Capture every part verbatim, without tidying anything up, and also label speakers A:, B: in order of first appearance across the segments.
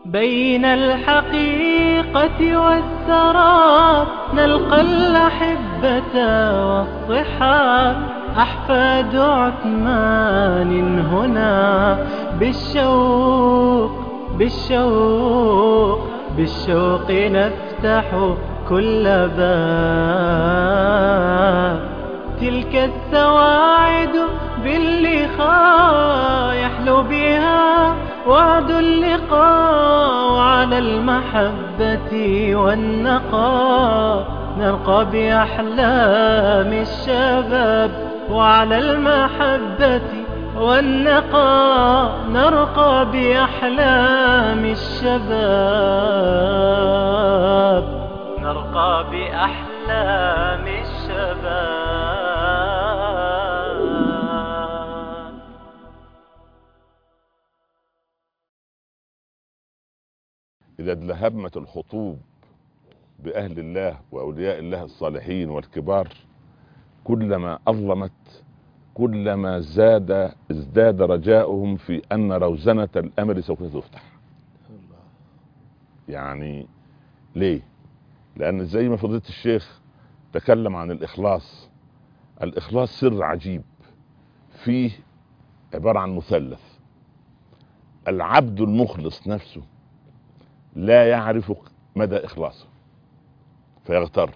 A: بين الحقيقة والسراب نلقى الأحبة والصحاب، أحفاد عثمان هنا بالشوق بالشوق بالشوق نفتح كل باب. تلك السواعد باللقاء يحلو بها وعد اللقاء، وعلى المحبة والنقاء نرقى بأحلام الشباب، وعلى المحبة والنقاء نرقى بأحلام الشباب، نرقى بأحلام الشباب.
B: إذا ادلهمت الخطوب بأهل الله وأولياء الله الصالحين والكبار، كلما أظلمت كلما زاد ازداد رجاؤهم في أن روزنة الأمر سوف تفتح. يعني ليه؟ لأن زي ما فضيلة الشيخ تكلم عن الإخلاص، الإخلاص سر عجيب فيه، عبارة عن مثلث. العبد المخلص نفسه لا يعرف مدى إخلاصه فيغتر،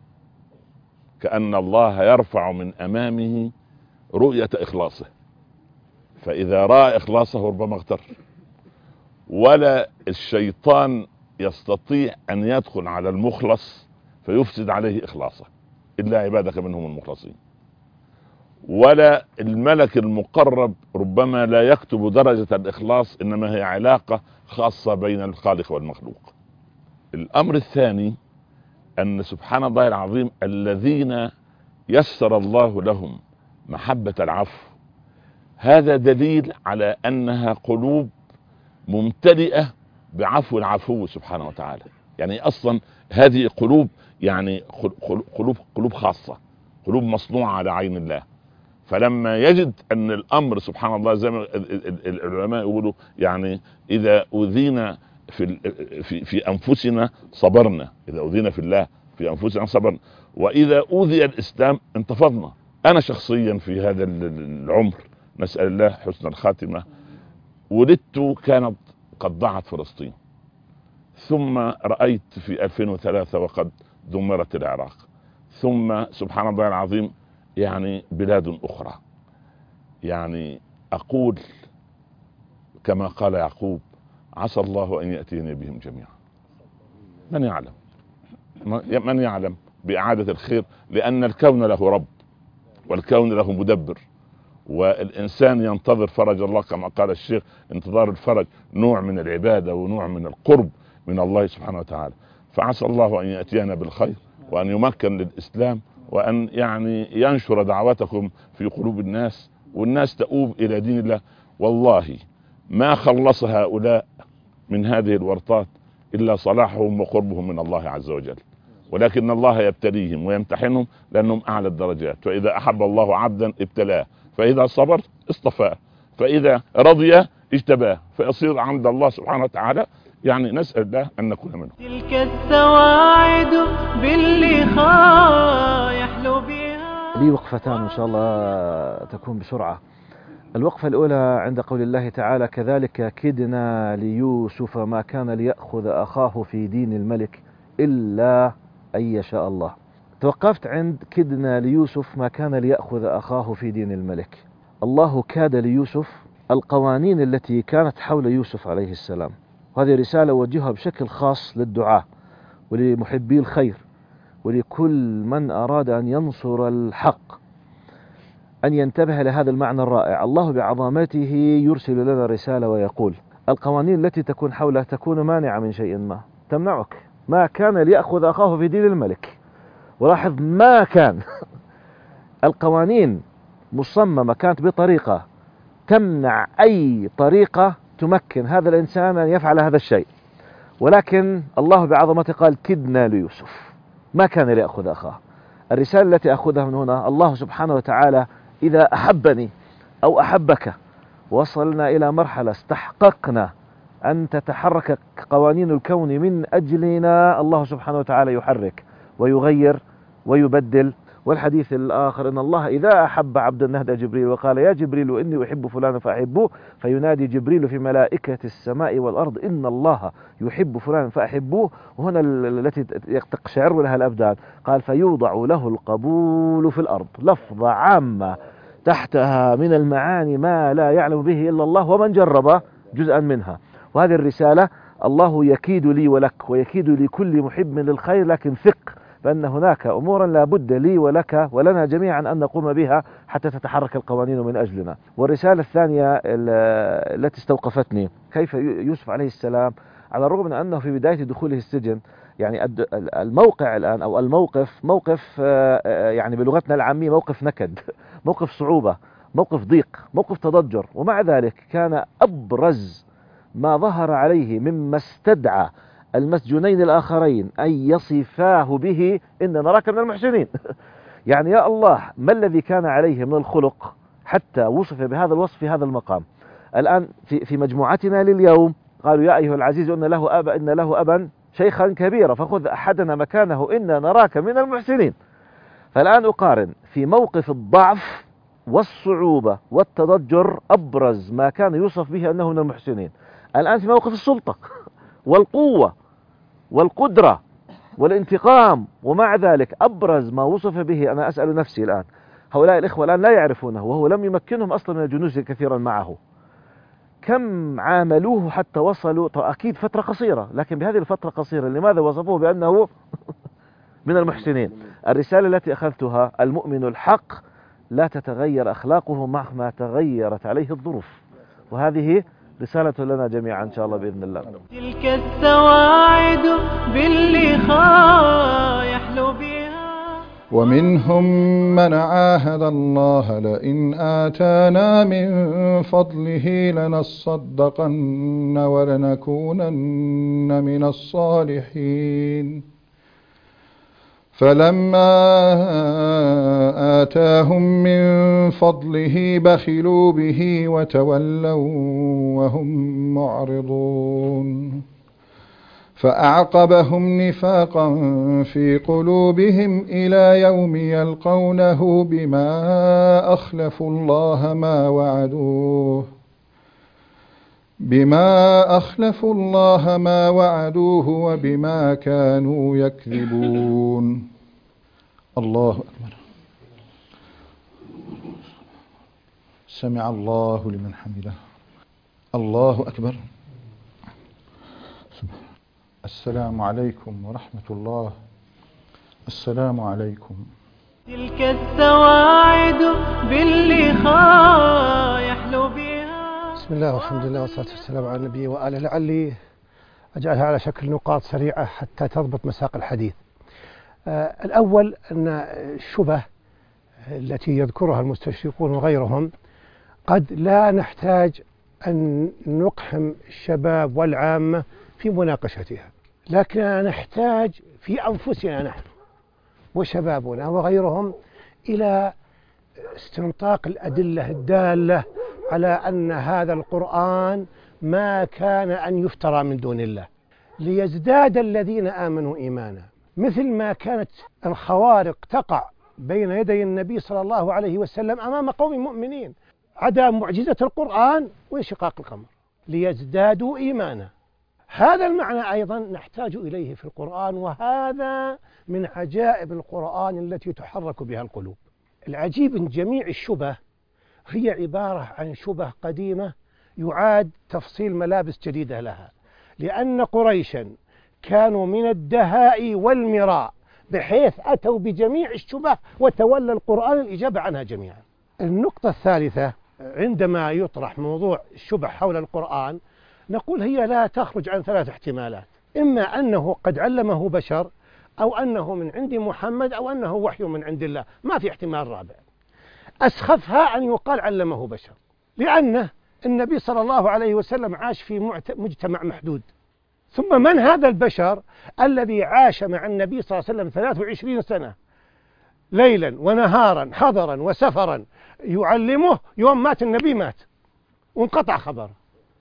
B: كأن الله يرفع من أمامه رؤية إخلاصه، فإذا رأى إخلاصه ربما اغتر. ولا الشيطان يستطيع أن يدخل على المخلص فيفسد عليه إخلاصه إلا عبادك منهم المخلصين. ولا الملك المقرب ربما لا يكتب درجة الإخلاص، إنما هي علاقة خاصة بين الخالق والمخلوق. الأمر الثاني أن سبحان الله العظيم الذين يسر الله لهم محبة العفو، هذا دليل على أنها قلوب ممتلئة بعفو العفو سبحانه وتعالى. يعني أصلا هذه قلوب يعني قلوب قلوب خاصة، قلوب مصنوعة على عين الله. فلما يجد أن الأمر سبحان الله زي ما العلماء يقولوا، يعني إذا أوذينا في في في أنفسنا صبرنا، إذا أوذينا في الله في أنفسنا صبرنا، وإذا أوذي الإسلام انتفضنا. أنا شخصيا في هذا العمر نسأل الله حسن الخاتمة، ولدت كانت قد ضاعت فلسطين، ثم رأيت في ألفين وثلاثة وقد دمرت العراق، ثم سبحان الله العظيم يعني بلاد أخرى. يعني أقول كما قال يعقوب: عسى الله أن يأتيني بهم جميعا. من يعلم من يعلم بإعادة الخير، لأن الكون له رب والكون له مدبر، والإنسان ينتظر فرج الله كما قال الشيخ: انتظار الفرج نوع من العبادة ونوع من القرب من الله سبحانه وتعالى. فعسى الله أن يأتينا بالخير، وأن يمكن للإسلام، وأن يعني ينشر دعوتكم في قلوب الناس، والناس تؤوب إلى دين الله. والله ما خلص هؤلاء من هذه الورطات إلا صلاحهم وقربهم من الله عز وجل، ولكن الله يبتليهم ويمتحنهم لأنهم أعلى الدرجات. فإذا أحب الله عبدا ابتلاه، فإذا صبر اصطفاه، فإذا رضي اجتباه، فيصير عند الله سبحانه وتعالى. يعني نسأل الله أن نكون منهم.
A: تلك السواعد باللقاء يحلو بها.
C: لي وقفتان إن شاء الله تكون بسرعة. الوقفة الأولى عند قول الله تعالى: كذلك كدنا ليوسف ما كان ليأخذ أخاه في دين الملك إلا أن يشاء الله. توقفت عند كدنا ليوسف ما كان ليأخذ أخاه في دين الملك. الله كاد ليوسف القوانين التي كانت حول يوسف عليه السلام، وهذه رسالة وجهها بشكل خاص للدعاة ولمحبي الخير ولكل من أراد أن ينصر الحق، أن ينتبه لهذا المعنى الرائع. الله بعظمته يرسل لنا رسالة ويقول: القوانين التي تكون حوله تكون مانعة من شيء ما، تمنعك. ما كان ليأخذ أخاه في دين الملك، ولاحظ ما كان القوانين مصممة كانت بطريقة تمنع أي طريقة تمكن هذا الإنسان أن يفعل هذا الشيء، ولكن الله بعظمته قال: كدنا ليوسف ما كان ليأخذ أخاه. الرسالة التي أخذها من هنا: الله سبحانه وتعالى إذا أحبني أو أحبك وصلنا إلى مرحلة استحققنا أن تتحرك قوانين الكون من أجلنا، الله سبحانه وتعالى يحرك ويغير ويبدل. والحديث الآخر أن الله إذا أحب عبدا نهدى جبريل وقال يا جبريل إني أحب فلانا فأحبوه، فينادي جبريل في ملائكة السماء والأرض إن الله يحب فلانا فأحبوه. وهنا التي تقشعر لها الأبدان، قال فيوضع له القبول في الأرض، لفظة عامة تحتها من المعاني ما لا يعلم به إلا الله ومن جرب جزءا منها. وهذه الرسالة الله يكيد لي ولك ويكيد لكل محب للخير، لكن ثق بأن هناك أمورا لا بد لي ولك ولنا جميعا أن نقوم بها حتى تتحرك القوانين من أجلنا. والرسالة الثانية التي استوقفتني كيف يوسف عليه السلام على الرغم من أنه في بداية دخوله السجن، يعني الموقع الآن أو الموقف موقف يعني بلغتنا العامية موقف نكد، موقف صعوبة، موقف ضيق، موقف تضجر، ومع ذلك كان أبرز ما ظهر عليه مما استدعى المسجونين الآخرين أن يصفاه به إن نراك من المحسنين. يعني يا الله ما الذي كان عليه من الخلق حتى وصف بهذا الوصف في هذا المقام. الآن في في مجموعتنا لليوم قالوا يا أيها العزيز إن له أبا إن له أبا شيخا كبيرا فخذ أحدنا مكانه إنا نراك من المحسنين. فالآن أقارن في موقف الضعف والصعوبة والتضجر أبرز ما كان يوصف به أنه من المحسنين. الآن في موقف السلطة والقوة والقدرة والانتقام، ومع ذلك أبرز ما وصف به، أنا أسأل نفسي الآن هؤلاء الإخوة الآن لا يعرفونه وهو لم يمكنهم أصلا من الجنوس كثيرا معه، كم عاملوه حتى وصلوا، أكيد فترة قصيرة، لكن بهذه الفترة القصيرة لماذا وصفوه بأنه من المحسنين؟ الرسالة التي أخذتها المؤمن الحق لا تتغير أخلاقه مهما تغيرت عليه الظروف، وهذه رسالة لنا جميعا إن شاء الله بإذن الله.
A: تلك السواعد باللقاء يحلو بها.
D: ومنهم من عاهد الله لئن آتانا من فضله لنصدقن ولنكونن من الصالحين فلما آتاهم من فضله بخلوا به وتولوا وهم معرضون فأعقبهم نفاقا في قلوبهم إلى يوم يلقونه بما أخلفوا الله ما وعدوه بما أخلفوا الله ما وعدوه وبما كانوا يكذبون. الله أكبر. سمع الله لمن حمده. الله أكبر. السلام عليكم ورحمة الله. السلام عليكم.
A: تلك السواعد باللقاء يحلو بها.
E: بسم الله والحمد لله والصلاة والسلام على النبي وآله. لعلي أجعلها على شكل نقاط سريعة حتى تضبط مساق الحديث. آه الأول أن الشبه التي يذكرها المستشرقون وغيرهم قد لا نحتاج أن نقحم الشباب والعامة في مناقشتها، لكن نحتاج في أنفسنا نحن وشبابنا وغيرهم إلى استنطاق الأدلة الدالة على أن هذا القرآن ما كان أن يفترى من دون الله ليزداد الذين آمنوا إيمانا، مثل ما كانت الخوارق تقع بين يدي النبي صلى الله عليه وسلم أمام قوم مؤمنين، عدا معجزة القرآن وانشقاق القمر ليزدادوا إيمانا. هذا المعنى أيضا نحتاج إليه في القرآن، وهذا من عجائب القرآن التي تحرك بها القلوب. العجيب أن جميع الشبه هي عبارة عن شبه قديمة يعاد تفصيل ملابس جديدة لها، لأن قريشا كانوا من الدهاء والمراء بحيث أتوا بجميع الشبه وتولى القرآن الإجابة عنها جميعا. النقطة الثالثة عندما يطرح موضوع الشبه حول القرآن نقول هي لا تخرج عن ثلاث احتمالات، إما أنه قد علمه بشر، أو أنه من عند محمد، أو أنه وحي من عند الله، ما في احتمال رابع. أسخفها أن يقال علمه بشر، لأنه النبي صلى الله عليه وسلم عاش في مجتمع محدود، ثم من هذا البشر الذي عاش مع النبي صلى الله عليه وسلم ثلاث وعشرين سنة ليلا ونهارا حضرا وسفرا يعلمه، يوم مات النبي مات وانقطع خبره.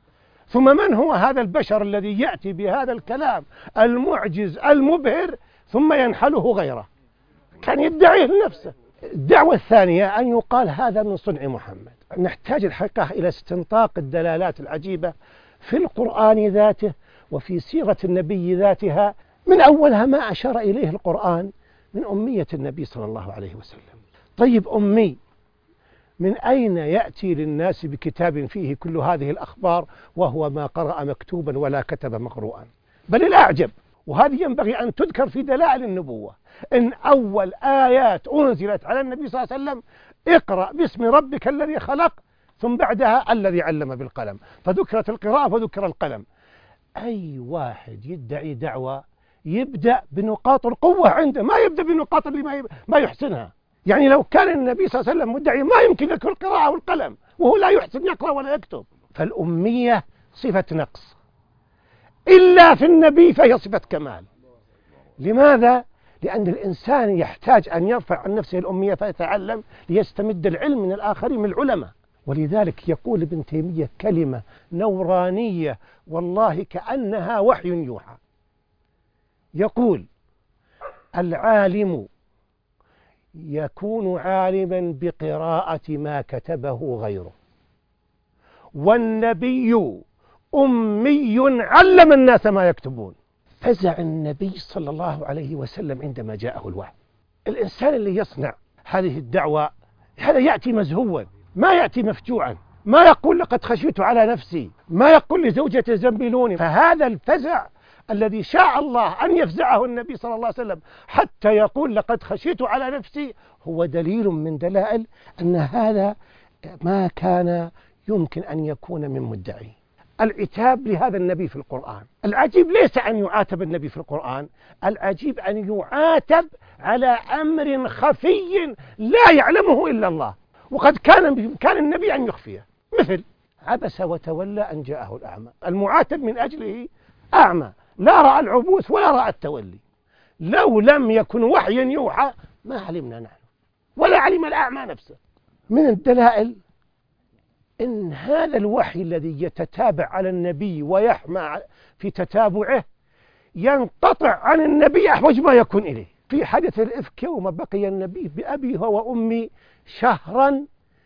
E: ثم من هو هذا البشر الذي يأتي بهذا الكلام المعجز المبهر ثم ينحله غيره؟ كان يدعيه لنفسه. الدعوة الثانية أن يقال هذا من صنع محمد. نحتاج الحقيقة إلى استنطاق الدلالات العجيبة في القرآن ذاته وفي سيرة النبي ذاتها، من أولها ما أشار إليه القرآن من أمية النبي صلى الله عليه وسلم. طيب أمي، من أين يأتي للناس بكتاب فيه كل هذه الأخبار وهو ما قرأ مكتوبا ولا كتب مقروءا؟ بل الأعجب، وهذه ينبغي أن تذكر في دلائل النبوة، إن أول آيات أنزلت على النبي صلى الله عليه وسلم اقرأ باسم ربك الذي خلق، ثم بعدها الذي علم بالقلم، فذكرت القراءة وذكر القلم. أي واحد يدعي دعوة يبدأ بنقاط القوة عنده، ما يبدأ بنقاط اللي ما يحسنها. يعني لو كان النبي صلى الله عليه وسلم مدعي ما يمكن يذكر القراءة والقلم وهو لا يحسن يقرأ ولا يكتب. فالأمية صفة نقص، إلا في النبي فهي صفة كمال. لماذا؟ لأن الإنسان يحتاج أن يرفع عن نفسه الأمية فيتعلم ليستمد العلم من الآخرين من العلماء. ولذلك يقول ابن تيمية كلمة نورانية والله كأنها وحي يوحى، يقول: العالم يكون عالما بقراءة ما كتبه غيره، والنبي أمي علم الناس ما يكتبون. فزع النبي صلى الله عليه وسلم عندما جاءه الوحي. الإنسان اللي يصنع هذه الدعوة هذا يأتي مزهوا، ما يأتي مفجوعا، ما يقول لقد خشيت على نفسي، ما يقول لزوجته زنبلوني. فهذا الفزع الذي شاء الله أن يفزعه النبي صلى الله عليه وسلم حتى يقول لقد خشيت على نفسي هو دليل من دلائل أن هذا ما كان يمكن أن يكون من مدعي. العتاب لهذا النبي في القرآن، العجيب ليس أن يعاتب النبي في القرآن، العجيب أن يعاتب على أمر خفي لا يعلمه إلا الله، وقد كان بإمكان النبي أن يخفيه، مثل عبس وتولى أن جاءه الأعمى. المعاتب من أجله أعمى، لا رأى العبوس ولا رأى التولي. لو لم يكن وحيا يوحى ما علمنا نحن ولا علم الأعمى نفسه. من الدلائل إن هذا الوحي الذي يتتابع على النبي ويحمى في تتابعه ينقطع عن النبي أحوج ما يكون إليه. في حدث الإفك يوم بقي النبي بأبي هو وأمي شهرا،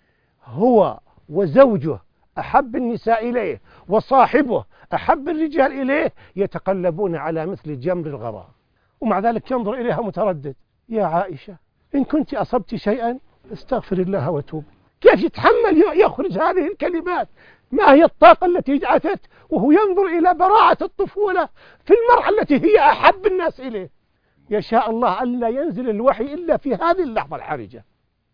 E: هو وزوجه أحب النساء إليه وصاحبه أحب الرجال إليه يتقلبون على مثل جمر الغرام، ومع ذلك ينظر إليها متردد: يا عائشة إن كنت أصبت شيئا استغفر الله وتوب. كيف يتحمل يخرج هذه الكلمات؟ ما هي الطاقة التي جاءت وهو ينظر إلى براعة الطفولة في المرأة التي هي أحب الناس إليه؟ يشاء الله ألا ينزل الوحي إلا في هذه اللحظة الحرجة.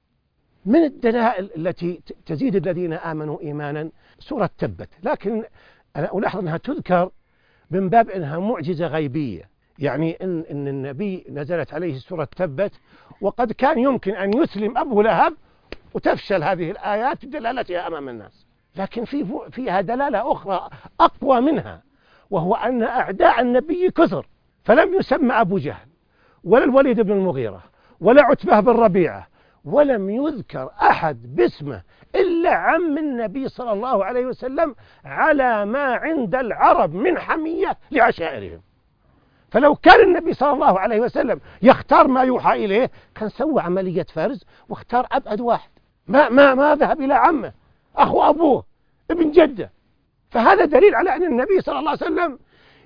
E: من الدلائل التي تزيد الذين آمنوا إيمانا سورة تبت، لكن أنا ألاحظ أنها تذكر من باب أنها معجزة غيبية، يعني إن, إن النبي نزلت عليه سورة تبت وقد كان يمكن أن يسلم أبو لهب وتفشل هذه الآيات بدلالتها أمام الناس، لكن في فيها دلالة أخرى أقوى منها، وهو أن أعداء النبي كثر، فلم يسمى أبو جهل ولا الوليد بن المغيرة ولا عتبة بن ربيعة، ولم يذكر أحد باسمه إلا عم النبي صلى الله عليه وسلم على ما عند العرب من حمية لعشائرهم. فلو كان النبي صلى الله عليه وسلم يختار ما يوحى إليه كان سوى عملية فرز واختار أبعد واحد، ما ما ما ذهب إلى عمه أخو أبوه ابن جده. فهذا دليل على أن النبي صلى الله عليه وسلم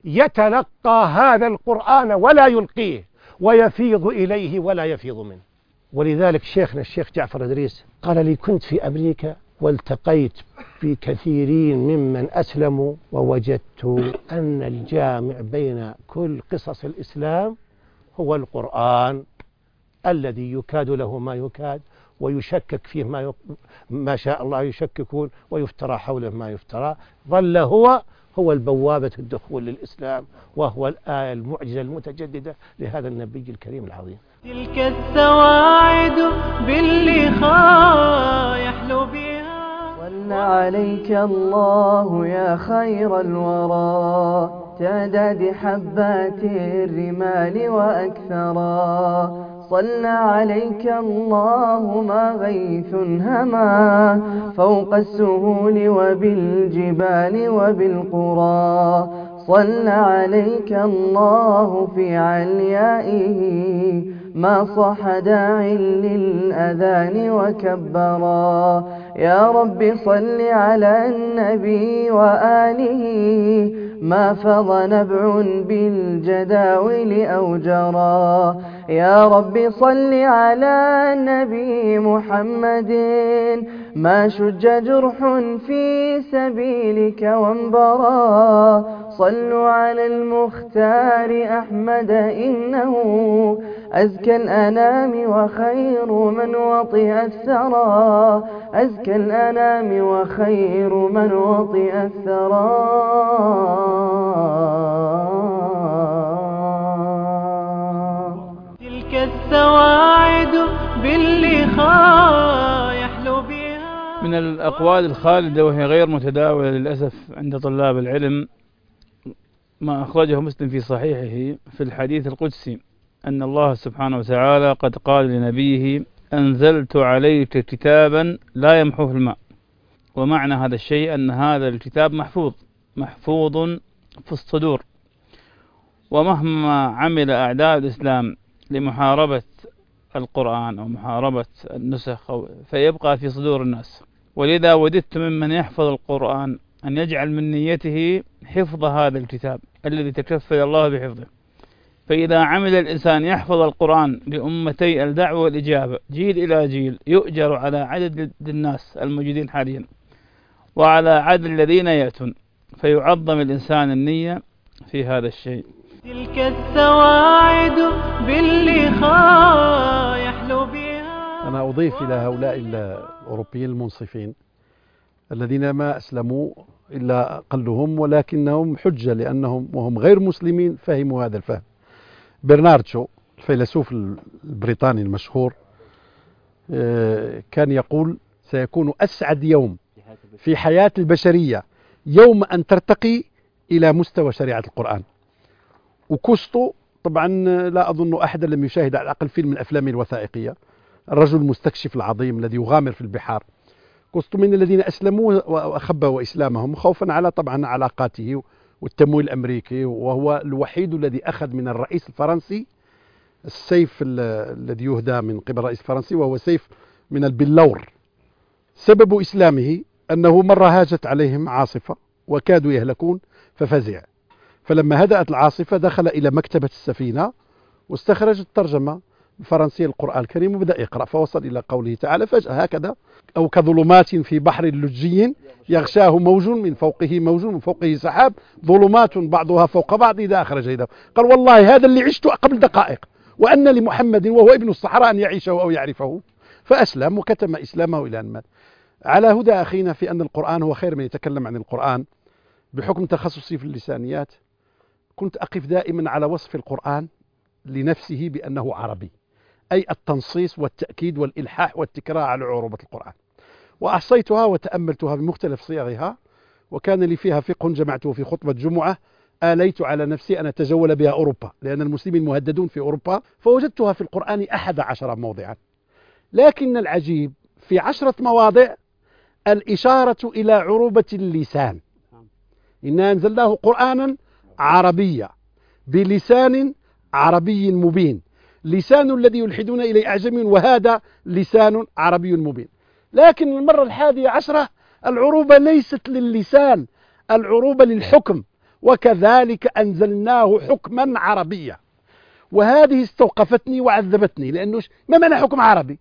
E: يتلقى هذا القرآن ولا يلقيه، ويفيض إليه ولا يفيض منه. ولذلك شيخنا الشيخ جعفر إدريس قال لي: كنت في أمريكا والتقيت بكثيرين ممن أسلموا ووجدت أن الجامع بين كل قصص الإسلام هو القرآن الذي يكاد له ما يكاد ويشكك فيه ما, يق... ما شاء الله يشككون ويفترى حوله ما يفترى، ظل هو هو البوابة الدخول للإسلام، وهو الآية المعجزة المتجددة لهذا النبي الكريم العظيم.
A: تلك السواعد باللقاء يحلو بها.
F: صلى عليك الله يا خير الورى تعداد حبات الرمال وأكثرا، صلى عليك الله ما غيث هما فوق السهول وبالجبال وبالقرى صلى عليك الله في عليائه ما صح داع للأذان وكبرا يا رب صل على النبي وآله ما فض نبع بالجداول أو جرى يا رب صل على النبي محمد ما شج جرح في سبيلك وانبرى صلوا على المختار أحمد إنه أزكى الأنام وخير من وطئ الثرى أزكى الأنام وخير من وطئ الثرى
A: تلك السواعد باللقاء يحلو بها.
G: من الأقوال الخالدة وهي غير متداولة للأسف عند طلاب العلم ما أخرجه مسلم في صحيحه في الحديث القدسي أن الله سبحانه وتعالى قد قال لنبيه أنزلت عليك كتابا لا يمحوه الماء. ومعنى هذا الشيء أن هذا الكتاب محفوظ محفوظ في الصدور، ومهما عمل أعداء الإسلام لمحاربة القرآن أو محاربة النسخ فيبقى في صدور الناس. ولذا وددت ممن يحفظ القرآن أن يجعل من نيته حفظ هذا الكتاب الذي تكفل الله بحفظه. فإذا عمل الإنسان يحفظ القرآن لأمتي الدعوة والإجابة جيل إلى جيل يؤجر على عدد الناس الموجودين حاليا وعلى عدد الذين يأتون، فيعظم الإنسان النية في هذا الشيء.
A: تلك السواعد باللقاء يحلو بها.
H: أنا أضيف إلى هؤلاء الأوروبيين المنصفين الذين ما أسلموا إلا أقلهم ولكنهم حجة لأنهم وهم غير مسلمين فهموا هذا الفهم. برنارد شو الفيلسوف البريطاني المشهور كان يقول سيكون أسعد يوم في حياة البشرية يوم أن ترتقي إلى مستوى شريعة القرآن. وكوستو طبعا لا أظن أحدا لم يشاهد على الأقل فيلم من الأفلام الوثائقية، الرجل المستكشف العظيم الذي يغامر في البحار. كوستو من الذين أسلموا وأخبوا إسلامهم خوفا على طبعا علاقاته والتمويل الأمريكي، وهو الوحيد الذي أخذ من الرئيس الفرنسي السيف الذي يهدى من قبل الرئيس الفرنسي، وهو سيف من البلور. سبب إسلامه أنه مرة هاجت عليهم عاصفة وكادوا يهلكون ففزع، فلما هدأت العاصفة دخل إلى مكتبة السفينة واستخرج الترجمة الفرنسية للقرآن الكريم وبدأ يقرأ، فوصل إلى قوله تعالى فجأة هكذا أو كظلمات في بحر لجي يغشاه موج من فوقه موج من فوقه سحاب ظلمات بعضها فوق بعض إذا أخرج يده. قال والله هذا اللي عشته قبل دقائق، وأن لمحمد وهو ابن الصحراء أن يعيشه أو يعرفه، فأسلم وكتم إسلامه إلى أن مات. على هدى أخينا في أن القرآن هو خير من يتكلم عن القرآن. بحكم تخصصي في اللسانيات كنت أقف دائما على وصف القرآن لنفسه بأنه عربي، أي التنصيص والتأكيد والإلحاح والتكرار على عروبة القرآن. وأحصيتها وتأملتها بمختلف صيغها، وكان لي فيها فقه جمعته في خطبة جمعة آليت على نفسي أن أتجول بها أوروبا، لأن المسلمين مهددون في أوروبا، فوجدتها في القرآن أحد عشر موضعا. لكن العجيب في عشرة مواضع الإشارة إلى عروبة اللسان. إنا أنزلناه قرآنا عربيا بلسان عربي مبين، لسان الذي يلحدون إليه أعجمي وهذا لسان عربي مبين. لكن المرة الحادية عشرة العروبة ليست للسان، العروبة للحكم، وكذلك أنزلناه حكما عربيا. وهذه استوقفتني وعذبتني، لأنه ما معنى حكم عربي؟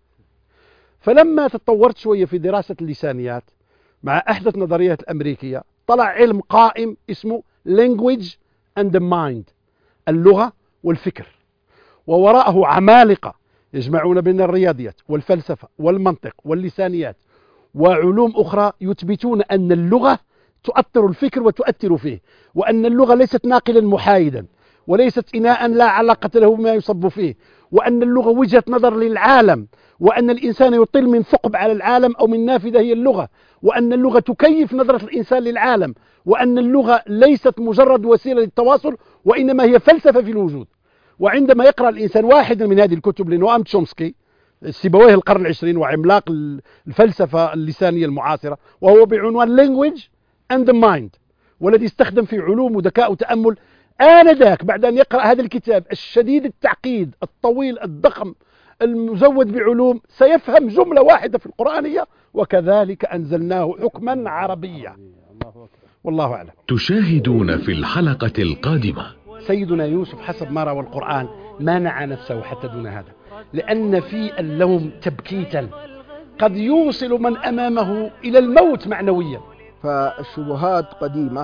H: فلما تطورت شوية في دراسة اللسانيات مع أحدث نظريات الأمريكية طلع علم قائم اسمه language and the mind، اللغة والفكر، ووراءه عمالقة يجمعون بين الرياضيات والفلسفة والمنطق واللسانيات وعلوم أخرى يثبتون أن اللغة تؤثر الفكر وتؤثر فيه، وأن اللغة ليست ناقلا محايدا وليست إناء لا علاقة له بما يصب فيه، وأن اللغة وجهة نظر للعالم، وأن الإنسان يطل من ثقب على العالم أو من نافذة هي اللغة، وأن اللغة تكيف نظرة الإنسان للعالم، وأن اللغة ليست مجرد وسيلة للتواصل وإنما هي فلسفة في الوجود. وعندما يقرأ الإنسان واحدا من هذه الكتب لنوام تشومسكي سيبويه القرن العشرين وعملاق الفلسفة اللسانية المعاصرة، وهو بعنوان Language and the Mind، والذي استخدم في علوم وذكاء وتأمل، آنذاك بعد أن يقرأ هذا الكتاب الشديد التعقيد الطويل الضخم المزود بعلوم سيفهم جملة واحدة في القرآنية، وكذلك أنزلناه حكما عربيا. والله أعلم.
I: تشاهدون في الحلقة القادمة
H: سيدنا يوسف حسب ما روى القرآن منع نفسه حتى دون هذا، لأن في اللوم تبكيتا قد يوصل من أمامه إلى الموت معنويا.
J: فالشبهات قديمة،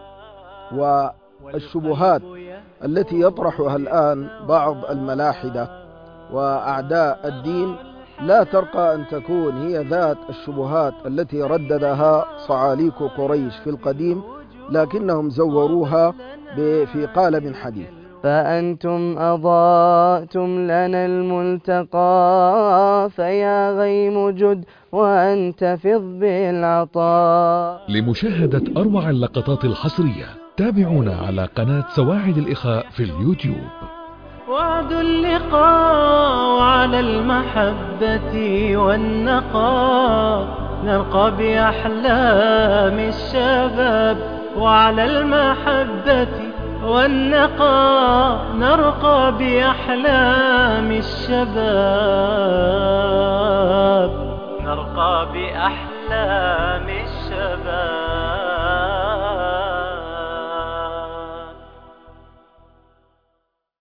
J: والشبهات التي يطرحها الآن بعض الملاحدة وأعداء الدين لا ترقى أن تكون هي ذات الشبهات التي رددها صعاليك قريش في القديم، لكنهم زوروها في قالب حديث.
F: فأنتم أضاءتم لنا الملتقى، فيا غيم جد وأنتفض بالعطاء.
I: لمشاهدة أروع اللقطات الحصرية تابعونا على قناة سواعد الإخاء في اليوتيوب.
A: وعد اللقاء وعلى المحبة والنقاء، نرقى بأحلام الشباب. وعلى المحبة والنقاء نرقى بأحلام الشباب، نرقى بأحلام الشباب.